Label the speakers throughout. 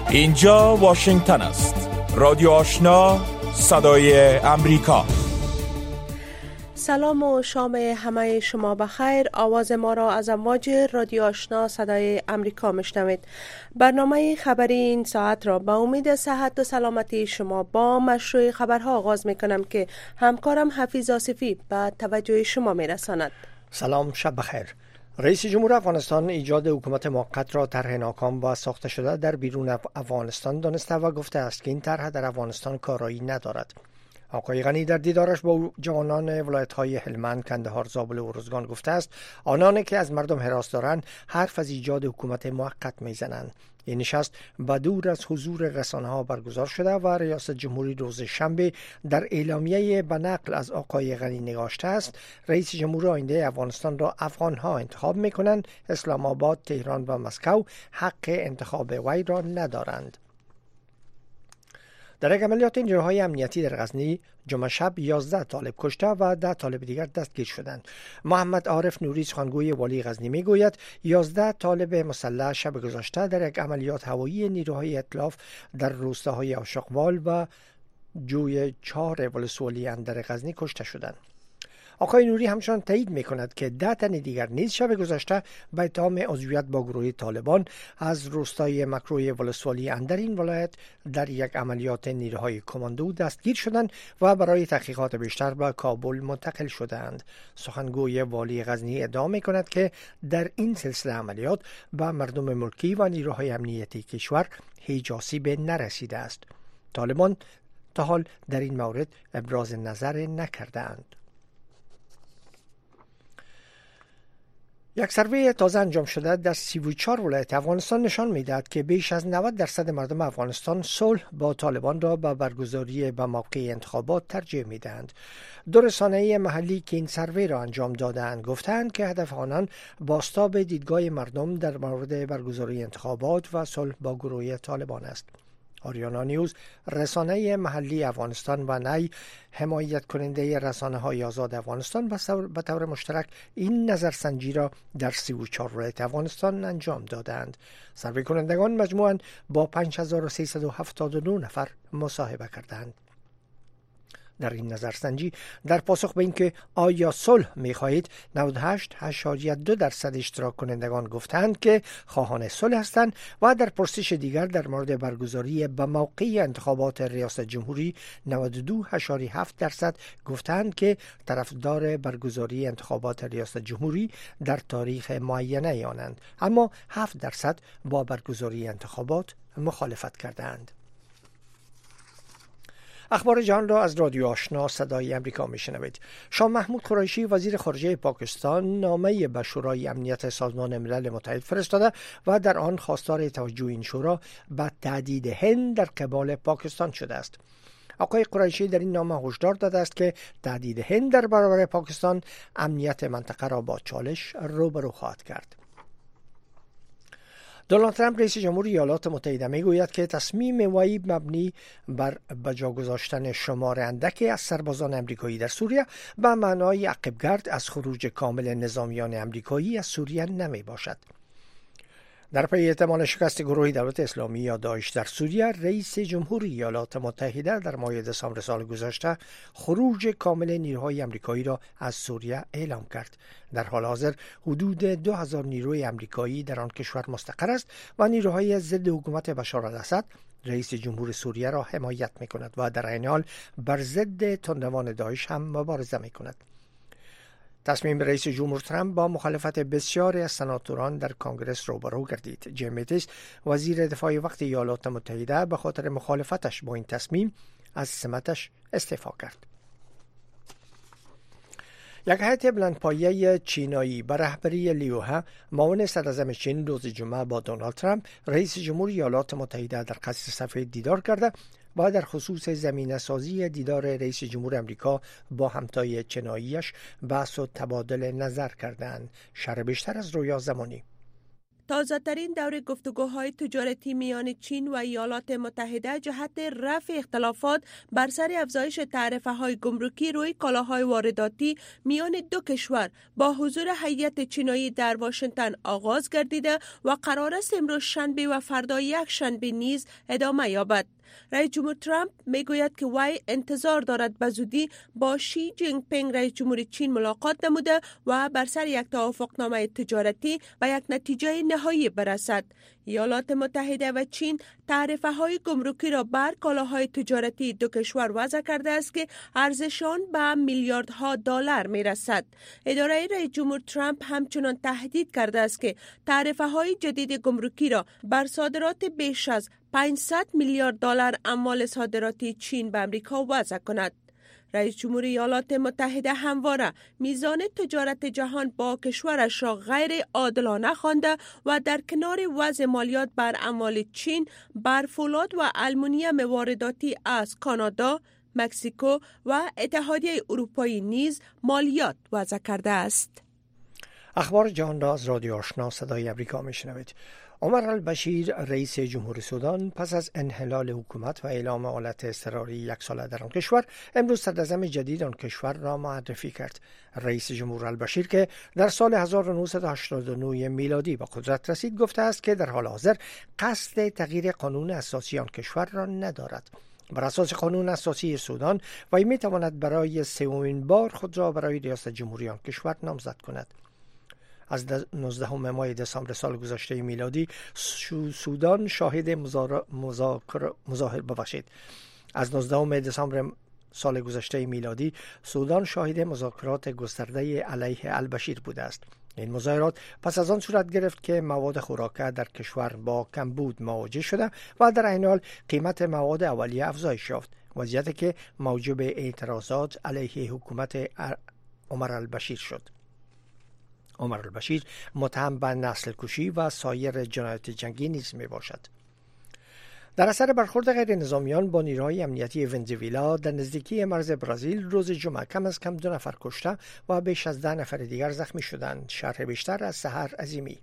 Speaker 1: اینجا واشنگتن است. رادیو آشنا، صدای امریکا.
Speaker 2: سلام و شام همه شما بخیر. آواز ما را از امواج رادیو آشنا صدای امریکا میشنوید. برنامه خبری این ساعت را به امید صحت و سلامتی شما با مشروع خبرها آغاز میکنم که همکارم حفیظ آصفی به توجه شما میرساند.
Speaker 3: سلام، شب بخیر. رئیس جمهور افغانستان ایجاد حکومت موقت را طرح ناکام و ساخته شده در بیرون افغانستان دانسته و گفته است که این طرح در افغانستان کارایی ندارد. آقای غنی در دیدارش با جوانان ولایت‌های هلمند، کندهار، زابل و ارزگان گفته است آنانی که از مردم هراس دارند حرف از ایجاد حکومت موقت میزنند. این نشست به دور از حضور رسانه‌ها برگزار شده و ریاست جمهوری روز شنبه در اعلامیه به نقل از آقای غنی نگاشته است رئیس جمهور آینده افغانستان را افغان‌ها انتخاب می‌کنند، اسلام آباد، تهران و مسکو حق انتخاب وی را ندارند. در یک عملیات نیروهای امنیتی در غزنی جمعه شب 11 طالب کشته و 10 طالب دیگر دستگیر شدند. محمد عارف نوری سخنگوی والی غزنی میگوید 11 طالب مسلح شب گذشته در یک عملیات هوایی نیروهای ائتلاف در روستاهای عاشقوال و جوی 4 ولسوالی اندر غزنی کشته شدند. آقای نوری همچنان تایید می‌کند که 10 تن دیگر نیز شب گذشته به اتهام عضویت با گروه طالبان از روستای مکروی ولسوالی اندر این ولایت در یک عملیات نیروهای کماندو دستگیر شدند و برای تحقیقات بیشتر به کابل منتقل شدند. سخنگوی والی غزنی ادعا می‌کند که در این سلسله عملیات به مردم ملکی و نیروهای امنیتی کشور هیچ آسیبی نرسیده است. طالبان تا حال در این مورد ابراز نظر نکردند. یک سروی تازه انجام شده در 34 ولایت افغانستان نشان می‌دهد که بیش از 90% مردم افغانستان صلح با طالبان را به برگزاری به موقع انتخابات ترجیح می‌دهند. دو رسانه‌ای محلی که این سروی را انجام دادند گفتند که هدف آنان بازتاب دیدگاه مردم در مورد برگزاری انتخابات و صلح با گروه طالبان است. آریانا نیوز، رسانه محلی افغانستان و نی حمایت کننده رسانه‌های آزاد افغانستان به طور مشترک این نظرسنجی را در 34 ولایت افغانستان انجام دادند. سروی کنندگان مجموعاً با 5379 نفر مصاحبه کردند. در این نظرسنجی در پاسخ به اینکه آیا صلح می‌خواهید 98.2% اشتراک کنندگان گفتند که خواهان صلح هستند و در پرسش دیگر در مورد برگزاری به موقع انتخابات ریاست جمهوری 92.7% گفتند که طرفدار برگزاری انتخابات ریاست جمهوری در تاریخ معینه آنند، اما 7% با برگزاری انتخابات مخالفت کردند. اخبار جهان را از رادیو آشنا صدای امریکا میشنوید. شاه محمود قریشی وزیر خارجه پاکستان نامه‌ای به شورای امنیت سازمان ملل متحد فرستاده و در آن خواستار توجه این شورا به تهدید هند در قبال پاکستان شده است. آقای قریشی در این نامه هشدار داده است که تهدید هند در برابر پاکستان امنیت منطقه را با چالش روبرو خواهد کرد. دونالد ترامپ رئیس جمهوری ایالات متحده میگوید که تصمیم وی مبنی بر بجا گذاشتن شمار اندکی از سربازان امریکایی در سوریه به معنای عقبگرد از خروج کامل نظامیان امریکایی از سوریه نمی باشد. در پی احتمال شکست گروه دولت اسلامی یا داعش در سوریه، رئیس جمهوری ایالات متحده در ماه دسامبر سال گذشته خروج کامل نیروهای امریکایی را از سوریه اعلام کرد. در حال حاضر حدود 2000 نیروی امریکایی در آن کشور مستقر است و نیروهای ضد حکومت بشار الاسد رئیس جمهور سوریه را حمایت می‌کند و در عین حال بر ضد تندروان داعش هم مبارزه می‌کند. تصمیم رئیس جمهور ترامپ با مخالفت بسیاری از سناتوران در کنگرس روبرو گردید. جیم ماتیس، وزیر دفاع وقت ایالات متحده، به خاطر مخالفتش با این تصمیم از سمتش استعفا کرد. یک هیئت بلندپایه چینایی به رهبری لیوها معاون صدراعظم چین روز جمعه با دونالد ترامپ رئیس جمهور ایالات متحده در قصر سفید دیدار کرده و در خصوص زمینه سازی دیدار رئیس جمهور امریکا با همتای چیناییش بحث و تبادل نظر کردند. شرح بیشتر از رویا زمانی.
Speaker 2: تازه‌ترین دور گفتگوهای تجارتی میان چین و ایالات متحده جهت رفع اختلافات بر سر افزایش تعرفه‌های گمرکی روی کالاهای وارداتی میان دو کشور با حضور هیئت چینی در واشنگتن آغاز گردیده و قرار است امروز شنبه و فردا یک شنبه نیز ادامه یابد. رئیس جمهور ترامپ میگوید که وی انتظار دارد به زودی با شی جینگ پینگ رئیس جمهور چین ملاقات نموده و بر سر یک توافقنامه تجارتی و یک نتیجه نهایی برسد. ایالات متحده و چین تعرفه‌های گمرکی را بر کالاهای تجارتی دو کشور وضع کرده است که ارزششان به میلیاردها دلار میرسد. اداره رئیس جمهور ترامپ همچنان تهدید کرده است که تعرفه‌های جدید گمرکی را بر صادرات بیش از 500 میلیارد دلار اموال صادراتی چین به آمریکا وضع کند. رئیس جمهور ایالات متحده همواره میزان تجارت جهان با کشورش را غیر عادلانه خوانده و در کنار وضع مالیات بر اموال چین بر فولاد و آلومینیوم وارداتی از کانادا، مکزیکو و اتحادیه اروپایی نیز مالیات وضع کرده است.
Speaker 3: اخبار جهان را از رادیو آشنا صدای آمریکا میشنوید. عمر البشیر رئیس جمهور سودان پس از انحلال حکومت و اعلام حالت اضطراری یک ساله در آن کشور امروز صدراعظم جدید آن کشور را معرفی کرد. رئیس جمهور البشیر که در سال 1989 میلادی به قدرت رسید گفته است که در حال حاضر قصد تغییر قانون اساسی آن کشور را ندارد. بر اساس قانون اساسی سودان وی میتواند برای سومین بار خود را برای ریاست جمهوری آن کشور نامزد کند. از 19 ماه دسامبر سال گذشته میلادی سودان شاهد از 19 دسامبر سال گذشته میلادی سودان شاهد مذاکرات گسترده علیه البشیر بوده است. این مظاهرات پس از آن صورت گرفت که مواد خوراکه در کشور با کمبود مواجه شده و در عین حال قیمت مواد اولیه افزایش یافت، وضعیتی که موجب اعتراضات علیه حکومت عمر البشیر شد. عمر البشیر متهم به نسل کشی و سایر جنایات جنگی نیز می باشد. در اثر برخورد غیر نظامیان با نیروهای امنیتی ونزوئلا در نزدیکی مرز برزیل روز جمعه کم از کم 2 نفر کشته و بیش از 10 نفر دیگر زخمی شدند. شرح بیشتر از سحر عظیمی.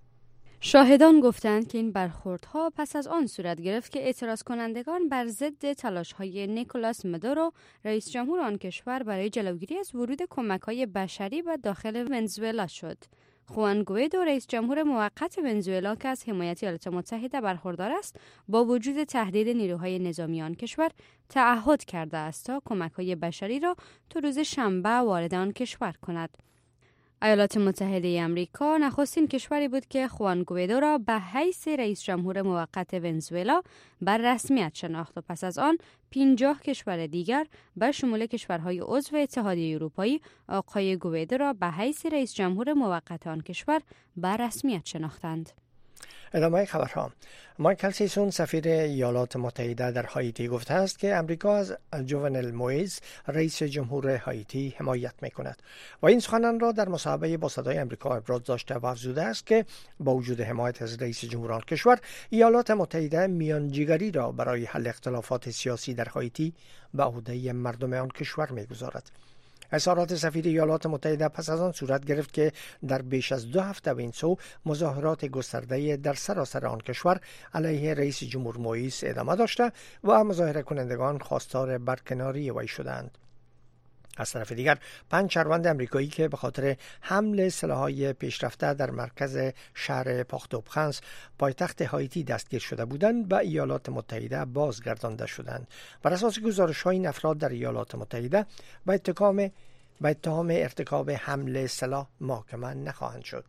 Speaker 4: شاهدان گفتند که این برخوردها پس از آن صورت گرفت که اعتراض کنندگان بر ضد تلاش‌های نیکولاس مادورو رئیس جمهور آن کشور برای جلوگیری از ورود کمک‌های بشری به داخل ونزوئلا شد. خوان گویدو رئیس جمهور موقت ونزوئلا که از حمایت ایالات متحده برخوردار است با وجود تهدید نیروهای نظامی آن کشور تعهد کرده است تا کمک‌های بشری را تا روز شنبه وارد آن کشور کند. ایالات متحده آمریکا نخستین کشوری بود که خوان گویدو را به حیث رئیس جمهور موقت ونزوئلا بر رسمیت شناخت و پس از آن 50 کشور دیگر به شمول کشورهای عضو اتحادیه اروپایی آقای گویدو را به حیث رئیس جمهور موقت آن کشور بر رسمیت شناختند.
Speaker 3: ادامه خبرها. مایکل سیسون سفیر ایالات متحده در هایتی گفته است که امریکا از جوونل موئیز رئیس جمهور هایتی حمایت می‌کند و این سخنان را در مصاحبه با صدای آمریکا ابراز داشته و افزوده است که با وجود حمایت از رئیس جمهور آن کشور ایالات متحده میانجیگری را برای حل اختلافات سیاسی در هایتی به عهده مردم آن کشور می‌گذارد. اظهارات سفیر ایالات متحده پس از آن صورت گرفت که در بیش از 2 هفته به این سو مظاهرات گسترده در سراسر آن کشور علیه رئیس جمهور موئیز ادامه داشته و مظاهره کنندگان خواستار برکناری وی شدند. از طرف دیگر 5 شهروند امریکایی که به خاطر حمل سلاح‌های پیشرفته در مرکز شهر پورتو-پرنس پایتخت هایتی دستگیر شده بودند به ایالات متحده بازگردانده شدند. بر اساس گزارش‌های این افراد در ایالات متحده به اتهام ارتکاب حمل سلاح محاکمه نخواهند شد.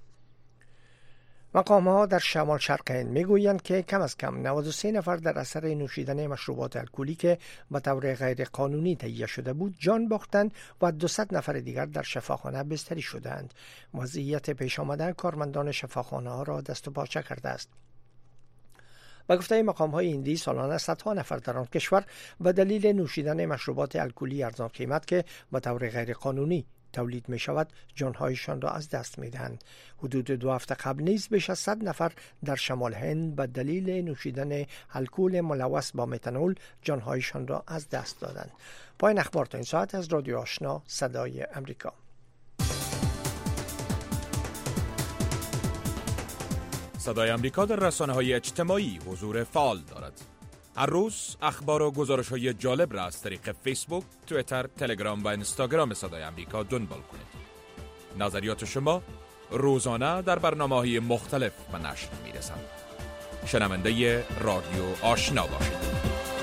Speaker 3: مقام‌ها در شمال شرق هند میگویند که کم از کم 93 نفر در اثر نوشیدن مشروبات الکلی که به طور غیر قانونی تهیه شده بود جان باختند و 200 نفر دیگر در شفاخانه بستری شدند. وضعیت پیش آمده کارمندان شفاخانه ها را دست و پاچه کرده است. با گفته مقام‌های هندی سالانه صدها نفر در آن کشور به دلیل نوشیدن مشروبات الکلی ارزان قیمت که به طور غیر قانونی تولید می شود جانهایشان را از دست می دهند. حدود 2 هفته قبل نیز بیش از 100 نفر در شمال هند به دلیل نوشیدن الکل ملوث با متانول جانهایشان را از دست دادند. پایان اخبار تا این ساعت از رادیو آشنا صدای امریکا.
Speaker 1: صدای آمریکا در رسانه‌های اجتماعی حضور فعال دارد. هر روز اخبار و گزارش‌های جالب را از طریق فیسبوک، توییتر، تلگرام و اینستاگرام صدای آمریکا دنبال کنید. نظریات شما روزانه در برنامه‌های مختلف به نشر می‌رسند. شنونده رادیو آشنا باشید.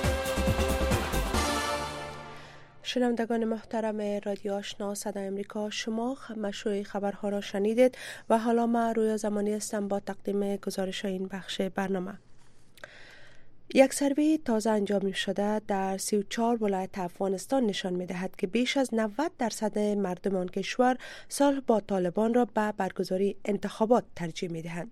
Speaker 2: شنوندگان محترم رادیو آشنا صدای آمریکا، شما مشروع خبرها را شنیدید و حالا من رویا زمانی هستم با تقدیم گزارش این بخش برنامه. یک سروی تازه انجام شده در 34 ولایت افغانستان نشان می‌دهد که بیش از 90% مردم آن کشور صلح با طالبان را به برگزاری انتخابات ترجیح می‌دهند.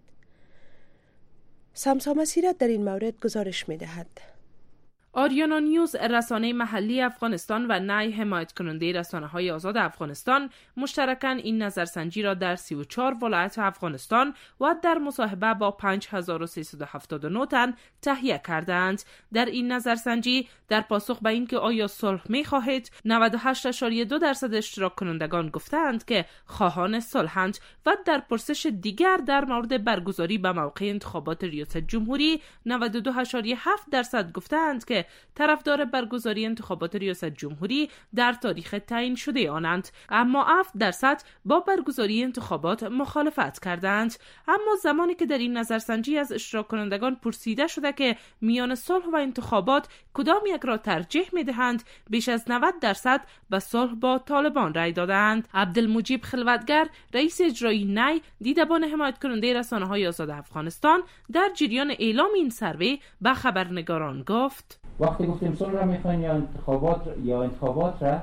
Speaker 2: سمسا مسیرت در این مورد گزارش می‌دهد.
Speaker 5: آریانا نیوز، رسانه محلی افغانستان و نای حمایت کننده رسانه‌های آزاد افغانستان مشترکاً این نظرسنجی را در 34 ولایت افغانستان و در مصاحبه با 5379 تن تهیه کردند. در این نظرسنجی در پاسخ به اینکه آیا صلح می‌خواهید، 98.2% اشتراک کنندگان گفتند که خواهان صلحند و در پرسش دیگر در مورد برگزاری به موقع انتخابات ریاست جمهوری 92.7% گفتند که طرفدار برگزاری انتخابات ریاست جمهوری در تاریخ تعیین شده آنند، اما 7% با برگزاری انتخابات مخالفت کردند. اما زمانی که در این نظرسنجی از اشتراک کنندگان پرسیده شده که میان صلح و انتخابات کدام یک را ترجیح میدهند، بیش از 90% به صلح با طالبان رای دادند. عبدالمجید خلوتگر، رئیس اجرایی نی، دیدبان حمایت کننده رسانه‌های آزاد افغانستان، در جریان اعلام این سروی به خبرنگاران گفت:
Speaker 6: وقتی گفتیم صلح را میخواین یا انتخابات را،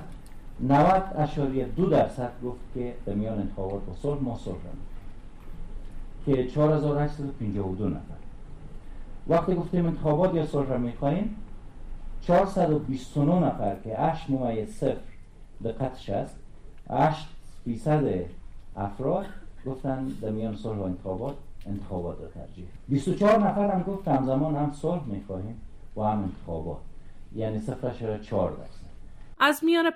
Speaker 6: 90.2% گفت که در میان انتخابات و صلح ما صلح را میخوایم، که 4852 نفر. وقتی گفتیم انتخابات یا صلح را میخوایم، 429 نفر که 8.0 دقتش است، 8% افراد گفتن در میان صلح و انتخابات را ترجیح. 24 نفر هم گفت همزمان هم صلح میخوایم و هم انتخابات، یعنی 0.4%.
Speaker 5: از میان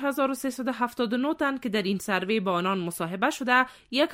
Speaker 5: 5379 تن که در این سروی با آنان مصاحبه شده،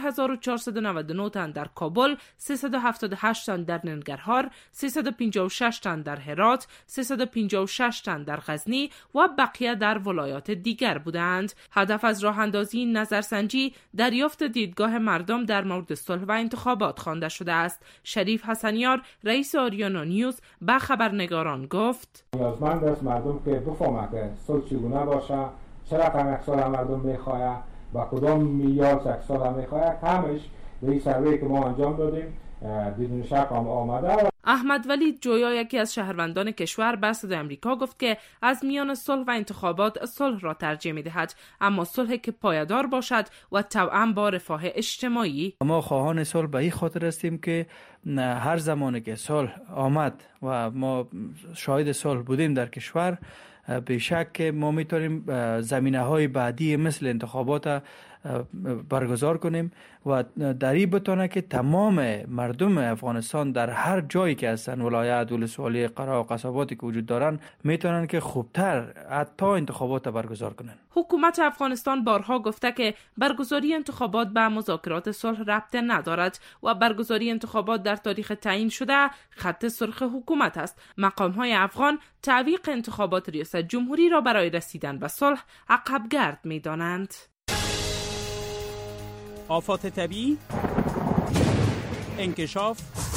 Speaker 5: 1499 تن در کابل، 378 تن در ننگرهار، 356 تن در هرات، 356 تن در غزنی و بقیه در ولایات دیگر بودند. هدف از راه اندازی این نظرسنجی دریافت دیدگاه مردم در مورد صلح و انتخابات خوانده شده است. شریف حسنیار، رئیس آریانا نیوز، به خبرنگاران گفت:
Speaker 7: نیازمند است مردم که بفهمند که صلح چگونه باشه، چرا اکثر مردم میخواه و کدام میلیارد اکثر میخواه. همش به این سروی که ما انجام دادیم بدون شک آمده.
Speaker 5: احمد ولی جویا، یکی از شهروندان کشور، به صدای آمریکا گفت که از میان صلح و انتخابات صلح را ترجیح می‌دهد، اما صلحی که پایدار باشد و توأم با رفاه اجتماعی.
Speaker 8: ما خواهان صلح به این خاطر هستیم که هر زمانی که صلح آمد و ما شاهد صلح بودیم در کشور، به شک ما میتونیم زمینه‌های بعدی مثل انتخابات برگزار کنیم و در این بتونه که تمام مردم افغانستان در هر جایی که هستن، ولایت، ولسوالی، قرا و قصباتی که وجود دارن، میتونن که خوبتر حتی انتخابات برگزار کنن.
Speaker 5: حکومت افغانستان بارها گفته که برگزاری انتخابات به مذاکرات صلح ربط ندارد و برگزاری انتخابات در تاریخ تعیین شده خط سرخ حکومت است. مقام‌های افغان تعویق انتخابات ریاست جمهوری را برای رسیدن به صلح عقب گرد می‌دانند.
Speaker 9: آفات طبیعی، انکشاف،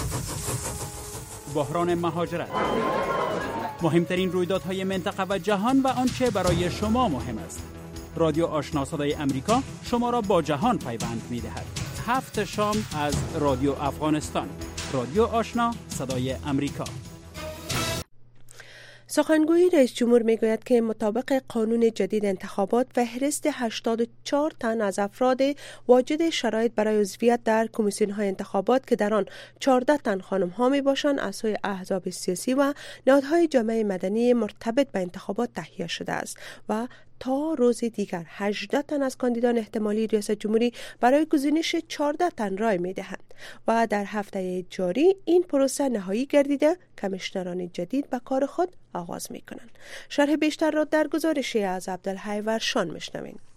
Speaker 9: بحران مهاجرت، مهمترین رویدادهای منطقه و جهان و آنچه برای شما مهم است. رادیو آشنا صدای امریکا شما را با جهان پیوند می‌دهد. 7 شام از رادیو افغانستان. رادیو آشنا صدای امریکا.
Speaker 2: سخنگوی رئیس جمهور میگوید که مطابق قانون جدید انتخابات فهرست 84 تن از افراد واجد شرایط برای عضویت در کمیسیون های انتخابات که در آن 14 تن خانم ها می باشند از سوی احزاب سیاسی و نهادهای جامعه مدنی مرتبط به انتخابات تهیه شده است و تا روز دیگر 18 تن از کاندیدان احتمالی ریاست جمهوری برای گزینش 14 تن رای می دهند و در هفته جاری این پروسه نهایی گردیده کمیشنران جدید به کار خود آغاز می کنند. شرح بیشتر را در گزارشی از عبدالحی ورشان میشنویم.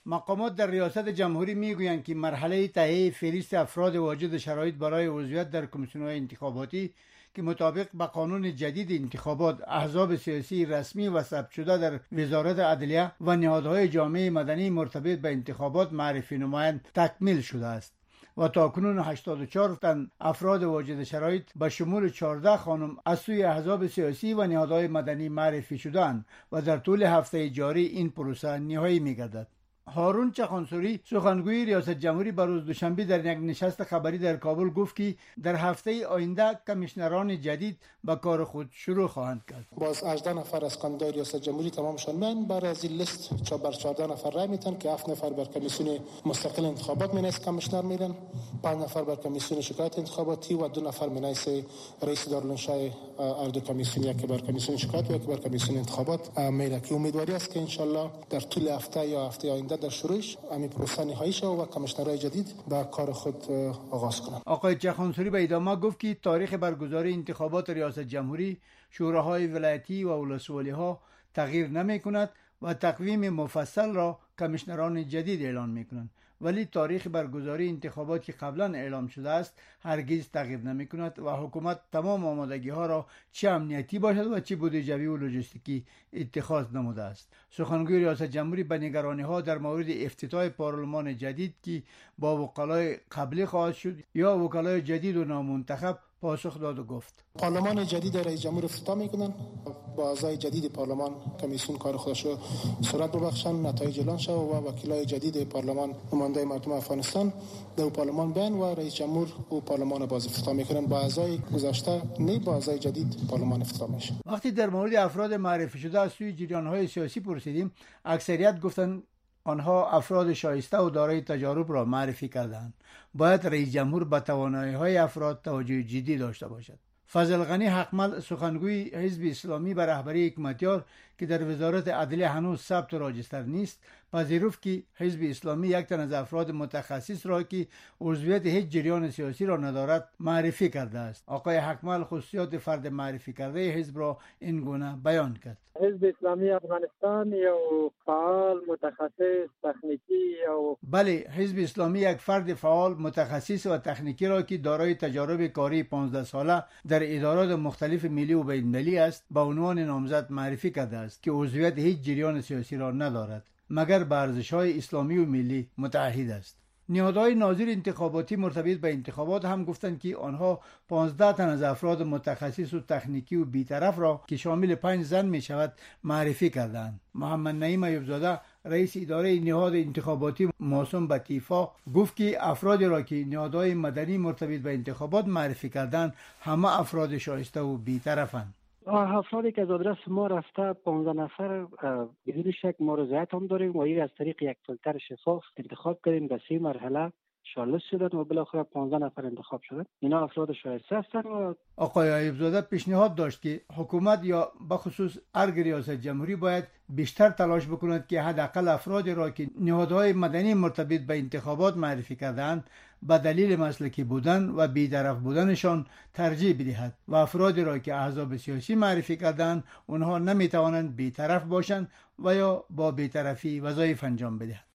Speaker 10: مقامات در ریاست جمهوری میگویند که مرحله تهیه فهرست افراد واجد شرایط برای عضویت در کمیسیون‌های انتخاباتی که مطابق به قانون جدید انتخابات احزاب سیاسی رسمی و ثبت شده در وزارت عدلیه و نهادهای جامعه مدنی مرتبط به انتخابات معرفی نمایند تکمیل شده است و تاکنون 84 تن افراد واجد شرایط به شمول 14 خانم از سوی احزاب سیاسی و نهادهای مدنی معرفی شدند و در طول هفته جاری این پروسه نهایی می‌گردد. هارون چخانسوری سخنگوی ریاست جمهوری روز دوشنبه در یک نشست خبری در کابل گفت که در هفته آینده کمیشنران جدید به کار خود شروع خواهند کرد.
Speaker 11: باز 18 نفر از کاندیدای ریاست جمهوری تمامشان میان بر از این لیست بر 14 نفر رای میتن که 7 نفر بر کمیسیون مستقل انتخابات مینیس کمیشنر میرن، 5 نفر بر کمیسیون شکایت انتخاباتی و 2 نفر مینیس رئیس دارالانشای اردو کمیسیون، یک بر کمیسیون شکایت و یک بر کمیسیون انتخابات میره که امیدواری است که ان شاء الله در طول هفته یا هفته آینده در شروعش همین پروسه نهایی شد و کمیشنرای جدید به کار خود آغاز کنند.
Speaker 10: آقای چخانسوری به ادامه گفت که تاریخ برگزاری انتخابات ریاست جمهوری، شوراهای ولایتی و ولسوالی‌ها تغییر نمی‌کند و تقویم مفصل را کمیشنران جدید اعلان می‌کنند، ولی تاریخ برگزاری انتخابات که قبلا اعلام شده است هرگز تغییر نمی‌کند و حکومت تمام آمادگی‌ها را چه امنیتی باشد و چه بودجوی و لوجستیکی اتخاذ نموده است. سخنگوی ریاست جمهوری به نگرانی‌ها در مورد افتتاح پارلمان جدید که با وکلای قبلی خواهد شد یا وکلای جدید و نامنتخب پاسخ داد و گفت
Speaker 11: پارلمان جدید رئیس جمهور افتتاح میکنن، با اعضای جدید پارلمان کمیسیون کار خودش رو صورت ببخشن، نتایج اعلان شد و وکیلای جدید پارلمان نماینده مردم افغانستان در پارلمان بیان و رئیس جمهور و پارلمان باز افتتاح میکنن. با اعضای گذشته نه، با اعضای جدید پارلمان افتتاح میشه.
Speaker 10: وقتی در مورد افراد معرفی شده از سوی جریان‌های سیاسی پرسیدیم، اکثریت گفتند آنها افراد شایسته و دارای تجارب را معرفی کردند. باید رئیس جمهور به توانایی‌های افراد توجه جدی داشته باشد. فضل غنی حقمل سخنگوی حزب اسلامی به رهبری حکمتیار که در وزارت عدلیه هنوز ثبت و راجستر نیست، پذیرفت که حزب اسلامی یک تن از افراد متخصص را که عضویت هیچ جریان سیاسی را ندارد معرفی کرده است. آقای حقمل خصوصیات فرد معرفی کرده حزب را این گونه بیان کرد.
Speaker 12: حزب اسلامی افغانستان یا فعال متخصص تکنیکی یا
Speaker 10: بله، حزب اسلامی یک فرد فعال متخصص و تکنیکی را که دارای تجارب کاری 15 ساله در ادارات مختلف ملی و بین‌المللی است به عنوان نامزد معرفی کرده است که عضویت هیچ جریان سیاسی را ندارد مگر به ارزش‌های اسلامی و ملی متعهد است. نهادهای ناظر انتخاباتی مرتبط به انتخابات هم گفتند که آنها 15 تن از افراد متخصص و تکنیکی و بی‌طرف را که شامل 5 زن می شود معرفی کردند. محمد نعیم ایوبزاده رئیس اداره نهاد انتخاباتی معصوم به تیفا گفت که افرادی را که نهادهای مدنی مرتبط به انتخابات معرفی کردند همه افراد شایسته و بی‌طرفند.
Speaker 12: افرادی که از آدرس ما رفته 15 نفر بدون شک ما رضایت هم داریم و این از طریق یک فیلتر شفاف انتخاب کردیم. به 3 مرحله شالس شدن و بالاخره 15 نفر انتخاب شدن. اینا افراد شایسته هستند. و
Speaker 10: آقای ایوبزاده پیشنهاد داشت که حکومت یا به خصوص ارگ ریاست جمهوری باید بیشتر تلاش بکند که حداقل افرادی را که نهادهای مدنی مرتبط به انتخابات معرفی کردند به دلیل مسلکی بودن و بی‌طرف بودنشان ترجیح بدهد و افرادی را که احزاب سیاسی معرفی کردند اونها نمیتوانند بی‌طرف باشند و یا با بی‌طرفی وظایف انجام بدهند.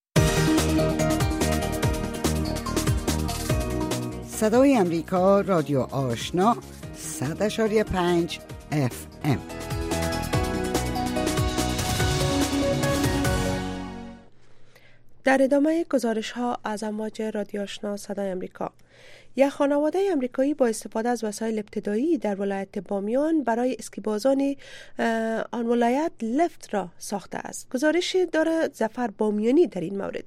Speaker 13: صدای امریکا، رادیو آشنا 100.5 FM.
Speaker 2: در ادامه گزارش ها از امواج رادیو آشنا صدای امریکا، یک خانواده امریکایی با استفاده از وسایل ابتدایی در ولایت بامیان برای اسکیبازان آن ولایت لفت را ساخته است. گزارش دارد ظفر بامیانی در این مورد.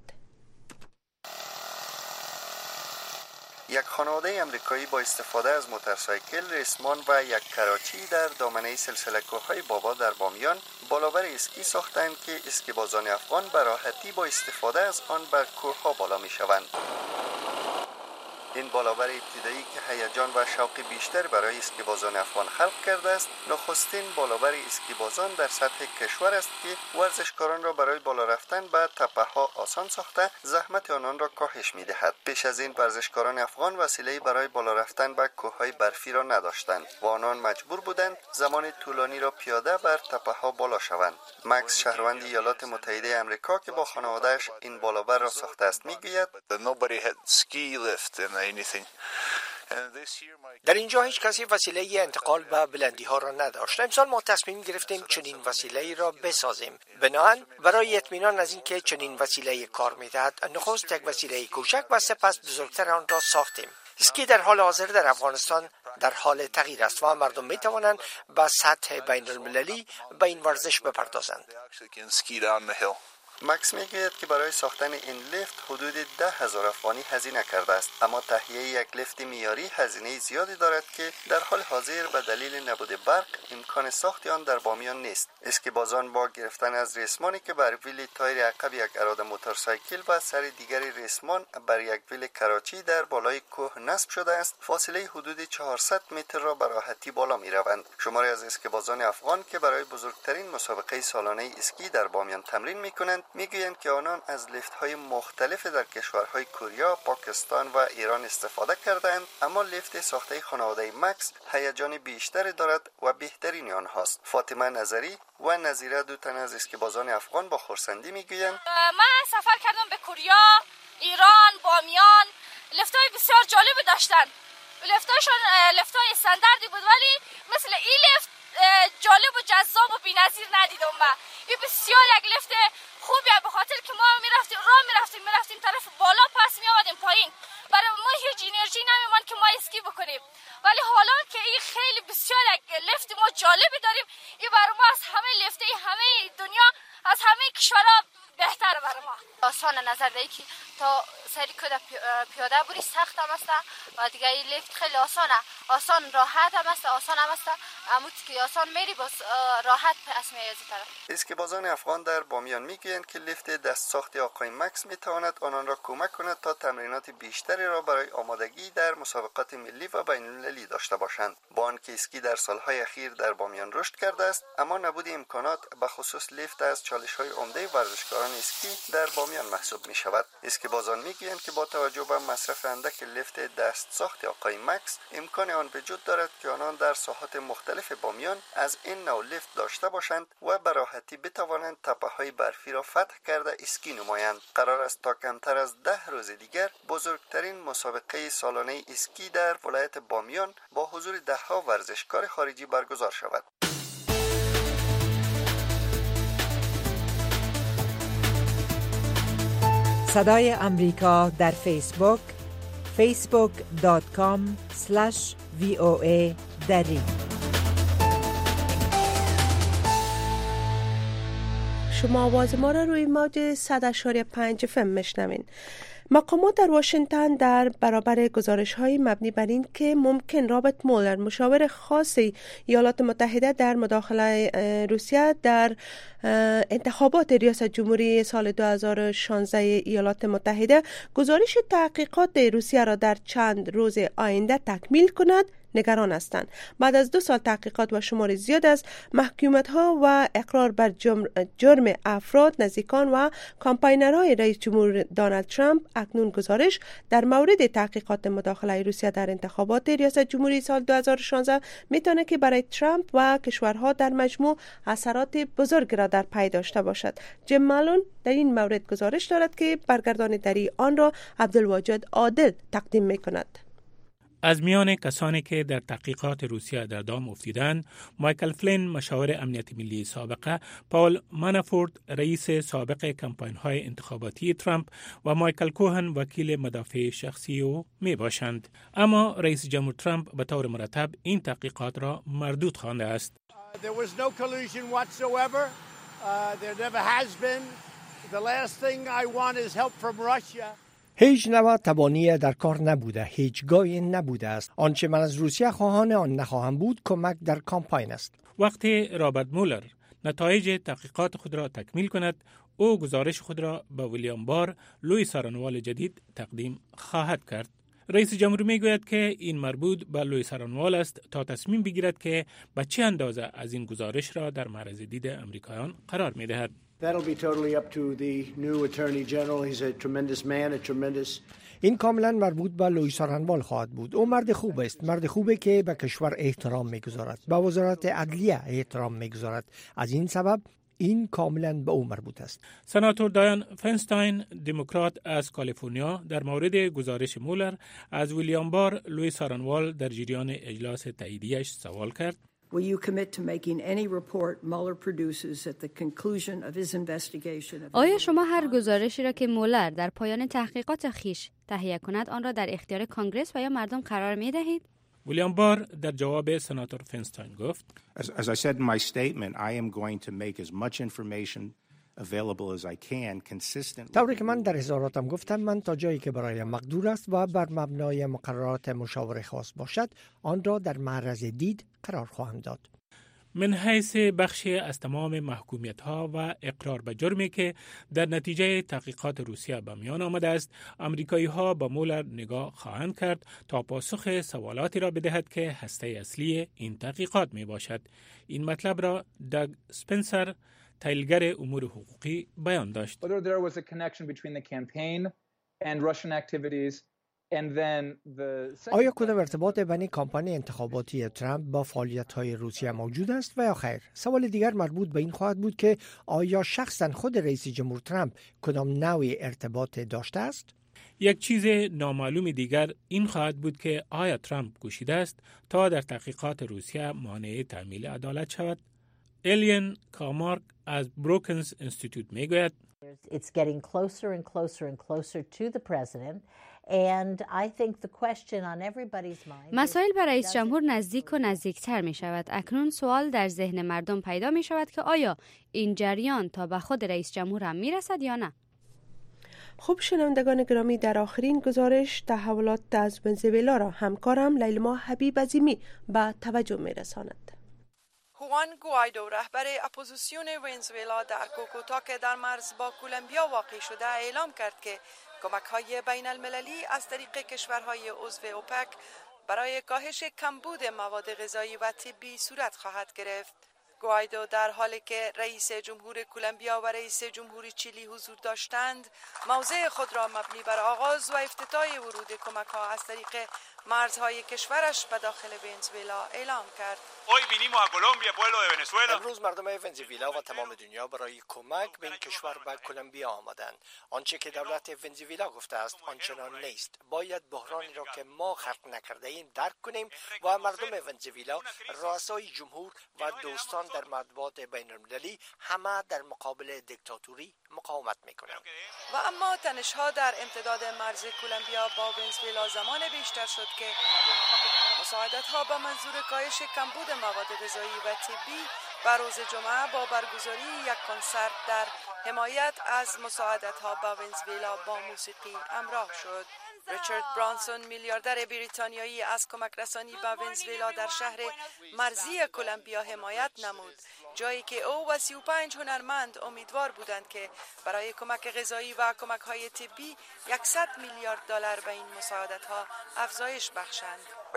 Speaker 14: یک خانواده امریکایی با استفاده از موتورسایکل، ریسمان و یک کراچی در دامنه سلسله کوههای بابا در بامیان بالابر اسکی ساختند که اسکیبازان افغان به راحتی با استفاده از آن بر کوهها بالا می شوند. این بالابر ابتدایی که هیجان و شوق بیشتر برای اسکیبازان افغان خلق کرده است، نخستین بالابر اسکیبازان در سطح کشور است که ورزشکاران را برای بالا رفتن به تپه‌ها آسان ساخته زحمت آنان را کاهش می‌دهد. پیش از این ورزشکاران افغان وسیله‌ای برای بالا رفتن به کوههای برفی را نداشتند و آنان مجبور بودند زمان طولانی را پیاده بر تپه‌ها بالا شوند. مکس شهروند ایالات متحده آمریکا که با خانواده‌اش این بالابر را ساخته است میگوید
Speaker 3: در اینجا هیچ کسی وسیله انتقال به بلندی ها را نداشت. امسال ما تصمیم گرفتیم چنین وسیله را بسازیم. بنابراین برای اطمینان از اینکه چنین وسیله کار می‌دهد، نخست یک وسیله کوچک و سپس بزرگتر آن را ساختیم. اسکی در حال حاضر در افغانستان در حال تغییر است و مردم می توانند به سطح بین المللی به این ورزش بپردازند.
Speaker 14: مکس میگوید که برای ساختن این لفت حدود 10,000 افغانی هزینه کرده است، اما تهیه یک لفت معیاری هزینه زیادی دارد که در حال حاضر به دلیل نبود برق امکان ساخت آن در بامیان نیست. اسکیبازان با گرفتن از ریسمانی که بر ویل تایر عقب یک اراده موتورسایکل و سر دیگری ریسمان بر یک ویل کراچی در بالای کوه نصب شده است، فاصله حدود 400 متر را به راحتی بالا می روند. شماری از اسکیبازان افغان که برای بزرگترین مسابقه سالانه اسکی در بامیان تمرین می کنند میگویند که آنان از لفت‌های مختلف در کشورهای کره، پاکستان و ایران استفاده کردند، اما لفت ساخته خانواده مکس هیجان بیشتری دارد و بهترین آنهاست. فاطمه نظری و نظیره دو تن از اسکیبازان افغان با خرسندی میگویند
Speaker 15: من سفر کردم به کره، ایران، بامیان. لفت‌های بسیار جالب داشتن. لفت‌هاشون لفت‌های استانداردی بود، ولی مثل این لفت جالب و جذاب و بی‌نظیر ندیدم من. این بسیار یک لفت خوبیه، به خاطر که ما میرفتیم طرف بالا، پس میآمدیم پایین. برای ما هیچ انرژی نمیماند که ما اسکی بکنیم. ولی حالا که این خیلی بسیار یک لفت ما جالبی داریم، این برای ما از همه لفت همه دنیا، از همه کشورها بهتره برای ما. آسان نظر دهی که تا سری کده پیاده بوری سخت هم است و دیگه این لفت خیلی آسان راحت هم است، اموت که آسان میری باز راحت پس میازی طرف.
Speaker 14: اسکیبازان افغان در بامیان میگویند که لفت دست ساخت آقای مکس میتواند آنان را کمک کند تا تمرینات بیشتری را برای آمادگی در مسابقات ملی و بین المللی داشته باشند. با آنکه اسکی در سالهای اخیر در بامیان رشد کرده است، اما نبود امکانات به خصوص لفت از چالش‌های عمده ورزشکاران اسکی در بامیان محسوب می شود. اسکیبازان میگویند که با توجه به مصرف اندک لفت دست ساخت آقای مکس، امکان آن وجود دارد که آنان در ساحات مختلف بامیان از این نوع لفت داشته باشند و به راحتی بتوانند تپه‌های برفی را فتح کرده اسکی نمایند. قرار است تا کمتر از 10 روز دیگر بزرگترین مسابقه سالانه اسکی در ولایت بامیان با حضور ده‌ها ورزشکار خارجی برگزار شود.
Speaker 13: صدای امریکا در فیسبوک facebook.com/VOA دری.
Speaker 2: شما آواز ما را روی موج 100.5 FM میشنوین. مقامات در واشنگتن در برابر گزارش‌های مبنی بر این که ممکن رابرت مولر، مشاور خاص ایالات متحده در مداخله روسیه در انتخابات ریاست جمهوری سال 2016 ایالات متحده، گزارش تحقیقات روسیه را در چند روز آینده تکمیل کند، نگران هستند. بعد از 2 سال تحقیقات و شمار زیاد از محکومیت‌ها و اقرار بر جرم افراد، نزدیکان و کامپاینرهای رئیس جمهور دونالد ترامپ، اکنون گزارش در مورد تحقیقات مداخله روسیه در انتخابات ریاست جمهوری سال 2016 میتونه که برای ترامپ و کشورها در مجموع اثرات بزرگ را در پی داشته باشد. جیم مالون در این مورد گزارش دارد که برگردان دری آن را عبدالواجد عادل تقدیم میکند.
Speaker 16: از میان کسانی که در تحقیقات روسیه در دام افتیدند، مایکل فلین، مشاور امنیت ملی سابقه، پاول مانافورت، رئیس سابق کمپاین‌های انتخاباتی ترامپ و مایکل کوهن، وکیل مدافع شخصی او می باشند. اما رئیس جمهور ترامپ به طور مرتب این تحقیقات را مردود خوانده است.
Speaker 17: There was no collusion whatsoever. There never has been. The last thing I want is help from Russia.
Speaker 3: هیچ نوع تبانی در کار نبوده، هیچگاهی نبوده است. آنچه من از روسیه خواهان آن نخواهم بود کمک در کامپاین است.
Speaker 16: وقتی رابرت مولر نتایج تحقیقات خود را تکمیل کند، او گزارش خود را به ویلیام بار، لوی سارنوال جدید تقدیم خواهد کرد. رئیس جمهور میگوید که این مربوط به لوئیس آرانوال است تا تصمیم بگیرد که به چه اندازه از این گزارش را در معرض دید امریکایان قرار می‌دهد.
Speaker 3: این کاملا مربوط به لوئیس آرانوال خواهد بود. او مرد خوب است، مرد خوبی که به کشور احترام می‌گذارد، به وزارت عدلیه احترام می‌گذارد. از این سبب این کاملا به او مربوط است.
Speaker 16: سناتور دایان فینستاین، دموکرات از کالیفرنیا، در مورد گزارش مولر از ویلیام بار لوئیس آرانوال در جریان اجلاس تاییدیش سوال کرد.
Speaker 18: Will you commit to making any report Mueller produces at the conclusion of his investigation?
Speaker 4: آیا شما هر گزارشی را که مولر در پایان تحقیقات خیش تهیه کند آن را در اختیار کانگرس و یا مردم قرار می دهید؟
Speaker 16: ویلیام بار در جواب سناتور فینستاین گفت:
Speaker 19: As I said in my statement, I am going to make as much information available as I can consistent.
Speaker 3: طوری که من در اظهاراتم گفتم، من تا جایی که برایم مقدور است و بر مبنای مقررات مشاور خاص باشد آن را در معرض دید قرار خواهم داد.
Speaker 16: من حیث بخشی از تمام محکومیت‌ها و اقرار به جرمی که در نتیجه تحقیقات روسیه به میان آمده است، آمریکایی‌ها به مولر نگاه خواهند کرد تا پاسخ سوالاتی را بدهد که هسته اصلی این تحقیقات می باشد. این مطلب را داگ سپنسر، تحلیلگر امور حقوقی بیان داشت.
Speaker 3: آیا کدام ارتباط بین کمپانی انتخاباتی ترامپ با فعالیت‌های روسیه موجود است و یا خیر؟ سوال دیگر مربوط به این خواهد بود که آیا شخصاً خود رئیس جمهور ترامپ کدام نوعی ارتباط داشته است؟
Speaker 16: یک چیز نامعلوم دیگر این خواهد بود که آیا ترامپ کوشیده است تا در تحقیقات روسیه مانع تعمیل عدالت شود؟ الین کامارک از بروکنز انستیتوت میگوید
Speaker 20: It's getting closer and closer and closer to the president. And I think the question on everybody's mind.
Speaker 4: مسائل بر رئیس جمهور نزدیک و نزدیکتر می شود. اکنون سوال در ذهن مردم پیدا می شود که آیا این جریان تا به خود رئیس جمهور هم می رسد یا نه؟
Speaker 2: خوب شنوندگان گرامی، در آخرین گزارش تحولات از ونزوئلا را همکارم لیلما حبیب عظیمی به توجه می رساند.
Speaker 21: خوان گوایدو رهبر اپوزیسیون ونزوئلا در کوکوتا که در مرز با کلمبیا واقع شده اعلام کرد که کمک‌های بین المللی از طریق کشورهای عضو اوپک برای کاهش کمبود مواد غذایی و طبی صورت خواهد گرفت. گوایدو در حالی که رئیس جمهور کلمبیا و رئیس جمهور چیلی حضور داشتند، موضع خود را مبنی بر آغاز و افتتاح ورود کمک‌ها از طریق مرزهای کشورش به داخل ونزوئلا اعلام کرد.
Speaker 22: امروز مردم ونزوئلا و تمام دنیا برای کمک به این کشور به کلمبیا آمدند. آنچه که دولت ونزوئلا گفته است آنچنان نیست. باید بحرانی را که ما خلق نکرده ایم درک کنیم و مردم ونزوئلا، رؤسای جمهور و دوستان در مطبوعات بین المللی همه در مقابل دیکتاتوری مقاومت میکنند.
Speaker 21: و اما تنش‌ها در امتداد مرز کلمبیا با ونزوئلا زمان بیشتر شد که مساعدت‌ها به منظور کاهش کمبود مواد غذایی و طبی بر روز جمعه با برگزاری یک کنسرت در حمایت از مساعدت‌ها به ونزوئلا با موسیقی همراه شد. ریچارد برانسون، میلیاردر بریتانیایی، از کمک رسانی به ونزوئلا در شهر مرزی کلمبیا حمایت نمود، جایی که او و 35 هنرمند امیدوار بودند که برای کمک غذایی و کمک‌های طبی 100 میلیارد دلار به این مساعدت‌ها افزایش بخشند.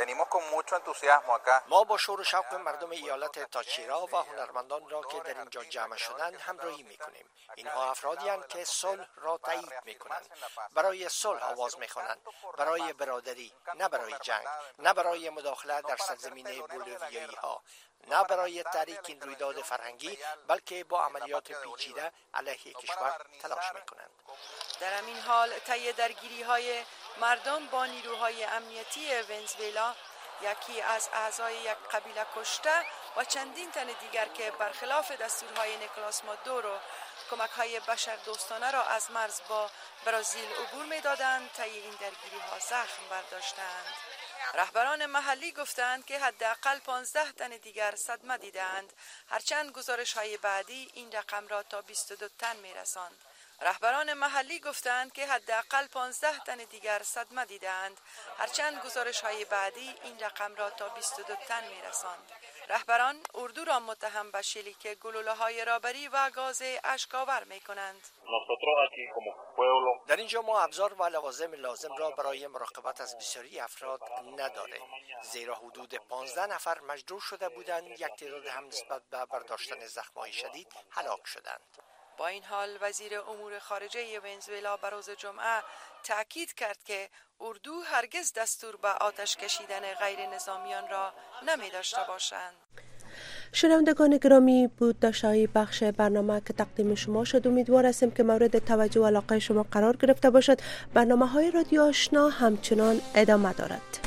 Speaker 22: ما با شور و شوق مردم ایالت تاچیرا و هنرمندان را که در اینجا جمع شدند همراهی میکنیم. اینها افرادی هستند که صلح را تایید میکنند، برای صلح آواز میخوانند، برای برادری، نه برای جنگ، نه برای مداخله در سرزمین بولیویایی ها، نه برای تحریک این رویداد فرهنگی، بلکه با عملیات پیچیده علیه کشور تلاش میکنند.
Speaker 21: در همین حال طی درگیری‌های مردم با نیروهای امنیتی ونزوئلا، یکی از اعضای یک قبیله کشته و چندین تن دیگر که برخلاف دستورهای نیکولاس مادورو کمک‌های بشر دوستانه را از مرز با برزیل عبور می‌دادند، طی این درگیری‌ها زخم برداشتند. رهبران محلی گفتند که حداقل 15 تن دیگر صدمه دیدند، هرچند گزارش‌های بعدی این رقم را تا 22 تن می‌رساند. رهبران محلی گفتند که حداقل 15 تن دیگر صدمه دیدند، هرچند گزارش‌های بعدی این رقم را تا 22 تن می‌رساند. رهبران اردو را متهم به شلیک گلوله‌های رابری و گاز اشک‌آور می‌کنند. در اینجا ما ابزار و لوازم لازم را برای مراقبت از بسیاری افراد نداریم، زیرا حدود 15 نفر مجروح شده بودند، یک تعداد هم نسبت به برداشتن زخم‌های شدید هلاک شدند. با این حال وزیر امور خارجه ونزوئلا به روز جمعه تأکید کرد که اردو هرگز دستور به آتش کشیدن غیر نظامیان را نمی داشته باشند.
Speaker 2: شنوندگان گرامی، بود داشته‌های بخش برنامه که تقدیم شما شد. امیدوار هستیم که مورد توجه و علاقه شما قرار گرفته باشد. برنامه‌های رادیو آشنا همچنان ادامه دارد.